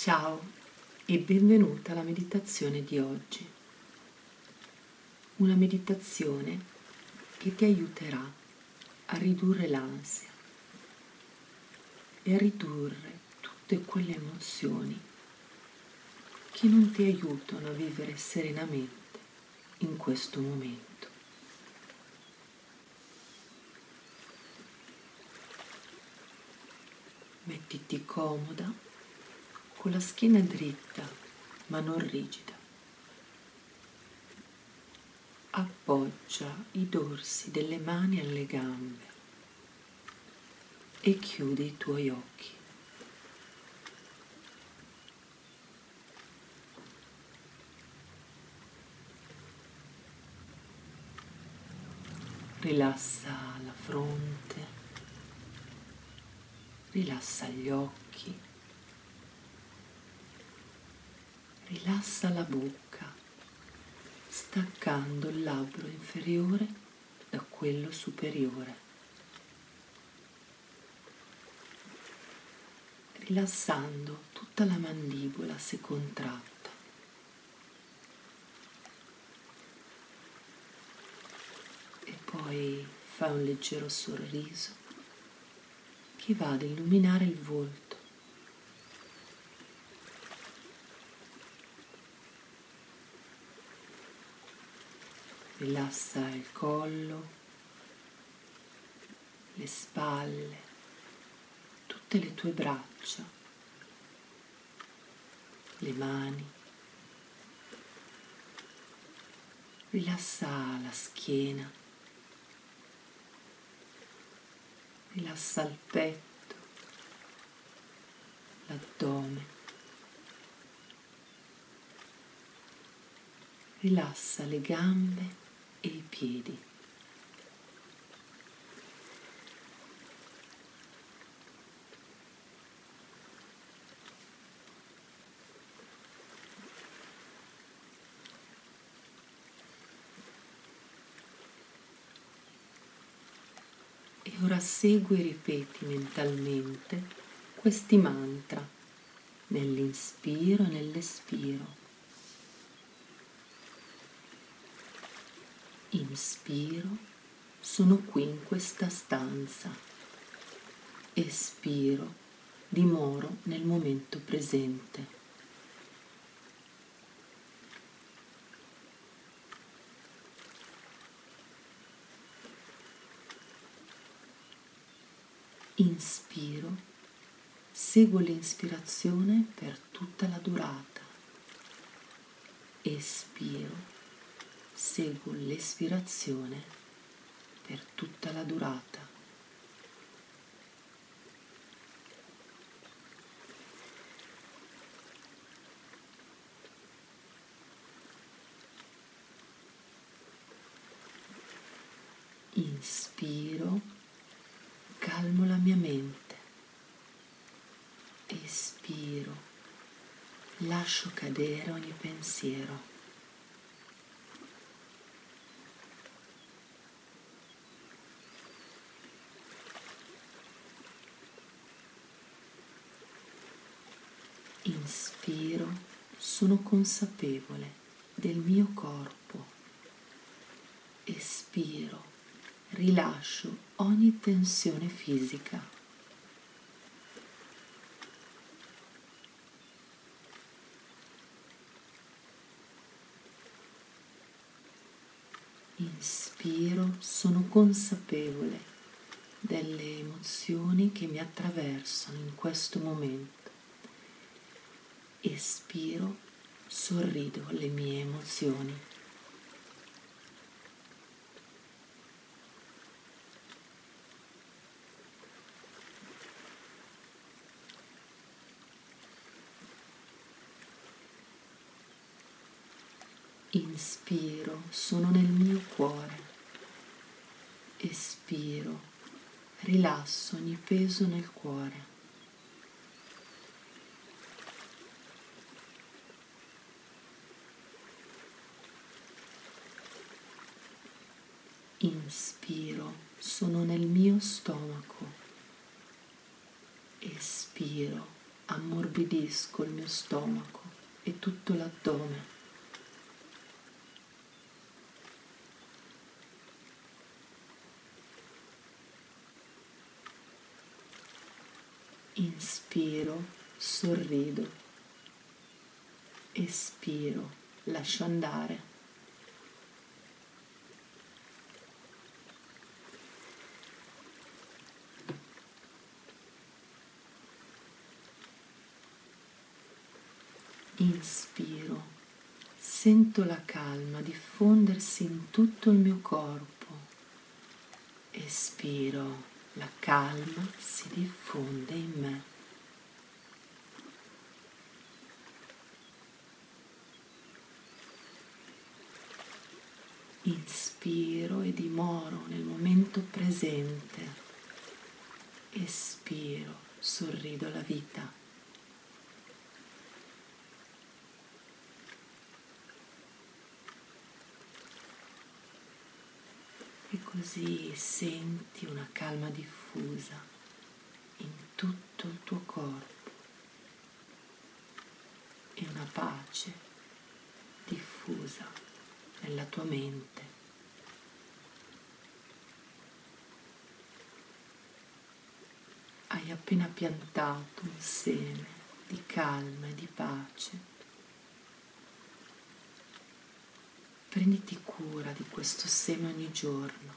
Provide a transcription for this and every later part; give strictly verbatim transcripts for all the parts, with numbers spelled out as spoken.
Ciao e benvenuta alla meditazione di oggi. Una meditazione che ti aiuterà a ridurre l'ansia e a ridurre tutte quelle emozioni che non ti aiutano a vivere serenamente in questo momento. Mettiti comoda con la schiena dritta ma non rigida. Appoggia i dorsi delle mani alle gambe e chiudi i tuoi occhi. Rilassa la fronte, rilassa gli occhi, rilassa la bocca, staccando il labbro inferiore da quello superiore, rilassando tutta la mandibola se contratta. E poi fai un leggero sorriso che va ad illuminare il volto. Rilassa il collo, le spalle, tutte le tue braccia, le mani. Rilassa la schiena, rilassa il petto, l'addome. Rilassa le gambe e i piedi. E ora segui e ripeti mentalmente questi mantra nell'inspiro e nell'espiro. Inspiro, sono qui in questa stanza. Espiro, dimoro nel momento presente. Inspiro, seguo l'inspirazione per tutta la durata. Espiro, seguo l'espirazione per tutta la durata. Inspiro, calmo la mia mente. Espiro, lascio cadere ogni pensiero. Inspiro, sono consapevole del mio corpo. Espiro, rilascio ogni tensione fisica. Inspiro, sono consapevole delle emozioni che mi attraversano in questo momento. Espiro, sorrido alle mie emozioni. Inspiro, sono nel mio cuore. Espiro, rilasso ogni peso nel cuore. Inspiro, sono nel mio stomaco. Espiro, ammorbidisco il mio stomaco e tutto l'addome. Inspiro, sorrido, espiro, lascio andare. Inspiro, sento la calma diffondersi in tutto il mio corpo. Espiro, la calma si diffonde in me. Inspiro e dimoro nel momento presente. Espiro, sorrido alla vita. E così senti una calma diffusa in tutto il tuo corpo e una pace diffusa nella tua mente. Hai appena piantato un seme di calma e di pace. Prenditi cura di questo seme ogni giorno,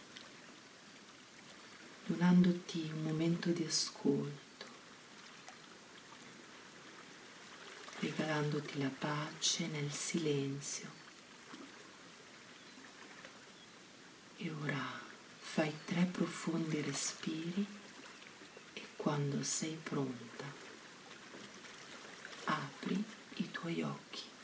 donandoti un momento di ascolto, regalandoti la pace nel silenzio. E ora fai tre profondi respiri e quando sei pronta, apri i tuoi occhi.